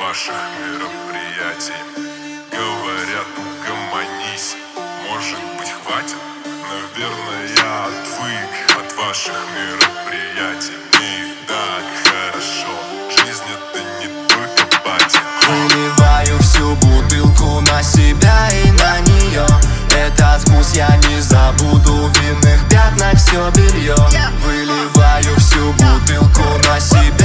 ваших мероприятий. Говорят, угомонись, может быть хватит. Наверное, я отвык от ваших мероприятий. Мне и так хорошо, жизнь это не только пати. Выливаю всю бутылку на себя и на нее. Этот вкус я не забуду, в винных пятнах все белье. Выливаю всю бутылку на себя